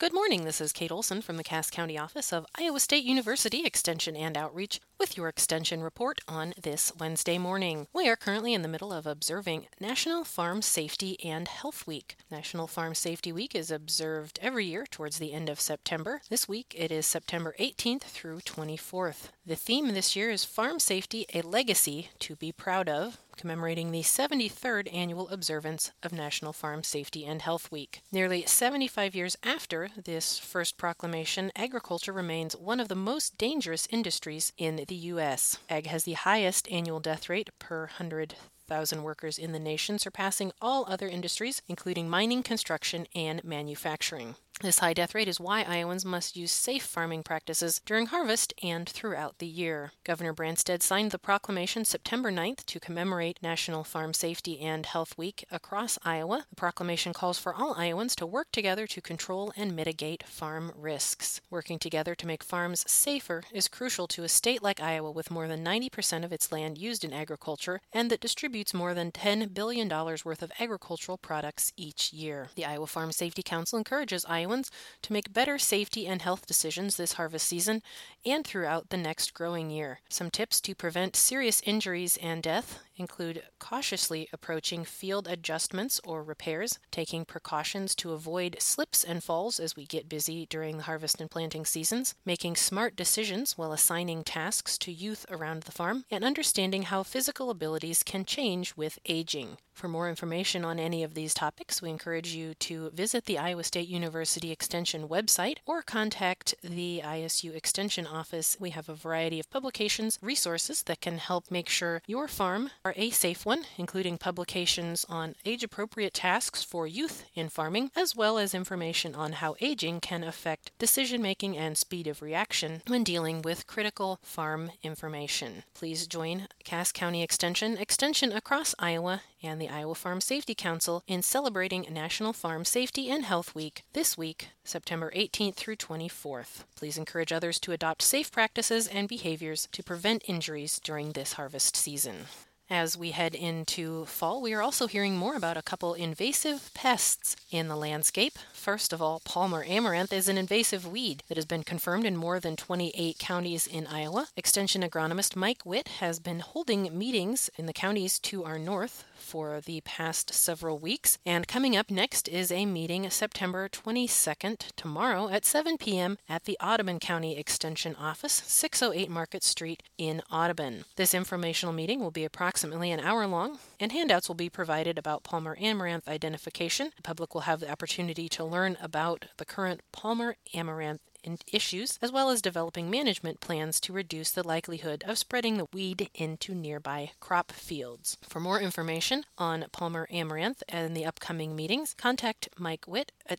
Good morning. This is Kate Olson from the Cass County office of Iowa State University Extension and Outreach with your Extension report on this Wednesday morning. We are currently in the middle of observing National Farm Safety and Health Week. National Farm Safety Week is observed every year towards the end of September. This week it is September 18th through 24th. The theme this year is Farm Safety, a Legacy to be Proud of, commemorating the 73rd annual observance of National Farm Safety and Health Week. Nearly 75 years after this first proclamation, agriculture remains one of the most dangerous industries in the U.S. Ag has the highest annual death rate per 100,000 workers in the nation, surpassing all other industries, including mining, construction, and manufacturing. This high death rate is why Iowans must use safe farming practices during harvest and throughout the year. Governor Branstad signed the proclamation September 9th to commemorate National Farm Safety and Health Week across Iowa. The proclamation calls for all Iowans to work together to control and mitigate farm risks. Working together to make farms safer is crucial to a state like Iowa with more than 90% of its land used in agriculture and that distributes more than $10 billion worth of agricultural products each year. The Iowa Farm Safety Council encourages Iowans to make better safety and health decisions this harvest season and throughout the next growing year. Some tips to prevent serious injuries and death include cautiously approaching field adjustments or repairs, taking precautions to avoid slips and falls as we get busy during the harvest and planting seasons, making smart decisions while assigning tasks to youth around the farm, and understanding how physical abilities can change with aging. For more information on any of these topics, we encourage you to visit the Iowa State University Extension website or contact the ISU Extension office. We have a variety of publications, resources that can help make sure your farm are a safe one, including publications on age-appropriate tasks for youth in farming, as well as information on how aging can affect decision-making and speed of reaction when dealing with critical farm information. Please join Cass County Extension across Iowa, and the Iowa Farm Safety Council in celebrating National Farm Safety and Health Week this week, September 18th through 24th. Please encourage others to adopt safe practices and behaviors to prevent injuries during this harvest season. As we head into fall, we are also hearing more about a couple invasive pests in the landscape. First of all, Palmer amaranth is an invasive weed that has been confirmed in more than 28 counties in Iowa. Extension agronomist Mike Witt has been holding meetings in the counties to our north for the past several weeks. And coming up next is a meeting September 22nd, tomorrow at 7 p.m. at the Audubon County Extension Office, 608 Market Street in Audubon. This informational meeting will be approximately an hour long, and handouts will be provided about Palmer amaranth identification. The public will have the opportunity to learn about the current Palmer amaranth issues, as well as developing management plans to reduce the likelihood of spreading the weed into nearby crop fields. For more information on Palmer amaranth and the upcoming meetings, contact Mike Witt at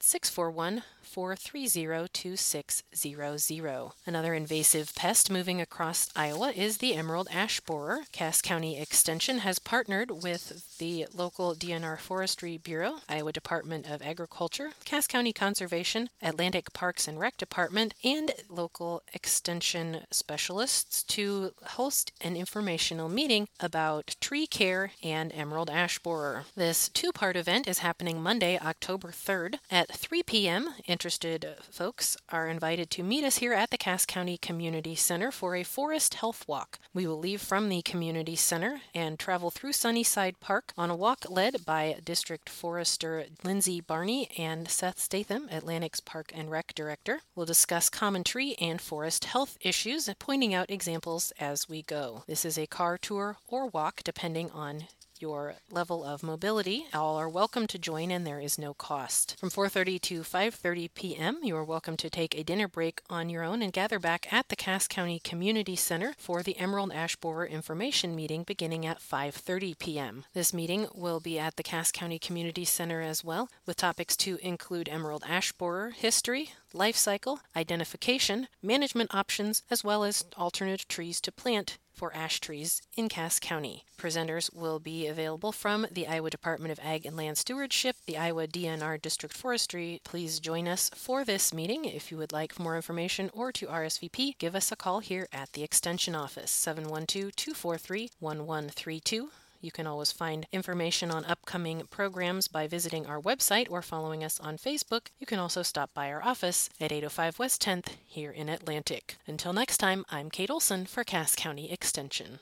641-430-2600. Another invasive pest moving across Iowa is the emerald ash borer. Cass County Extension has partnered with the local DNR Forestry Bureau, Iowa Department of Agriculture, Cass County Conservation, Atlantic Parks and Rec Department, and local extension specialists to host an informational meeting about tree care and emerald ash borer. This two-part event is happening Monday, October 3rd at 3 p.m. Interested folks are invited to meet us here at the Cass County Community Center for a forest health walk. We will leave from the Community Center and travel through Sunnyside Park on a walk led by District Forester Lindsay Barney and Seth Statham, Atlantic's Park and Rec Director. We'll discuss common tree and forest health issues, pointing out examples as we go. This is a car tour or walk depending on your level of mobility. All are welcome to join and there is no cost. From 4:30 to 5:30 p.m., you are welcome to take a dinner break on your own and gather back at the Cass County Community Center for the Emerald Ash Borer Information Meeting beginning at 5:30 p.m. This meeting will be at the Cass County Community Center as well, with topics to include emerald ash borer history, life cycle, identification, management options, as well as alternative trees to plant for ash trees in Cass County. Presenters will be available from the Iowa Department of Ag and Land Stewardship, the Iowa DNR District Forestry. Please join us for this meeting. If you would like more information or to RSVP, give us a call here at the Extension Office, 712-243-1132. You can always find information on upcoming programs by visiting our website or following us on Facebook. You can also stop by our office at 805 West 10th here in Atlantic. Until next time, I'm Kate Olson for Cass County Extension.